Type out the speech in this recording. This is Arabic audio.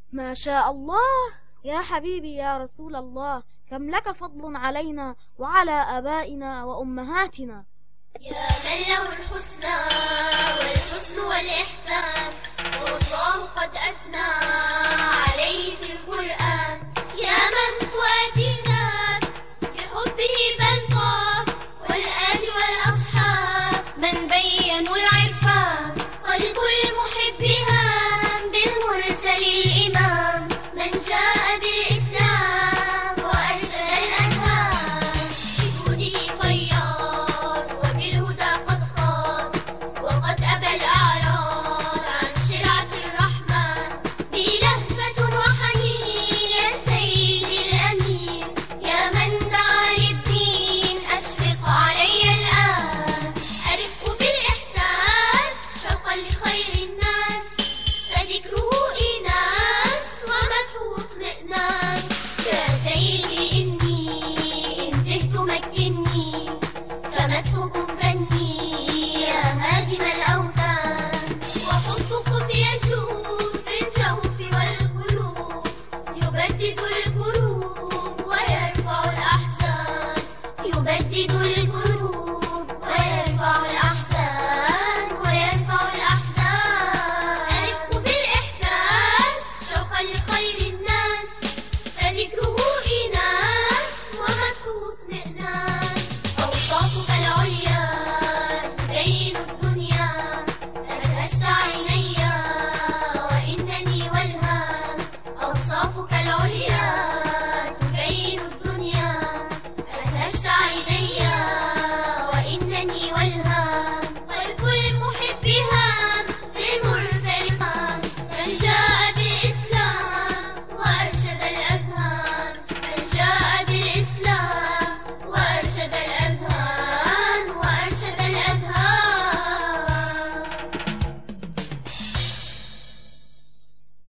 ما شاء الله يا حبيبي يا رسول الله، كم لك فضل علينا وعلى آبائنا وأمهاتنا. يا من له الحسنى والحسن والإحسان والله قد أثنى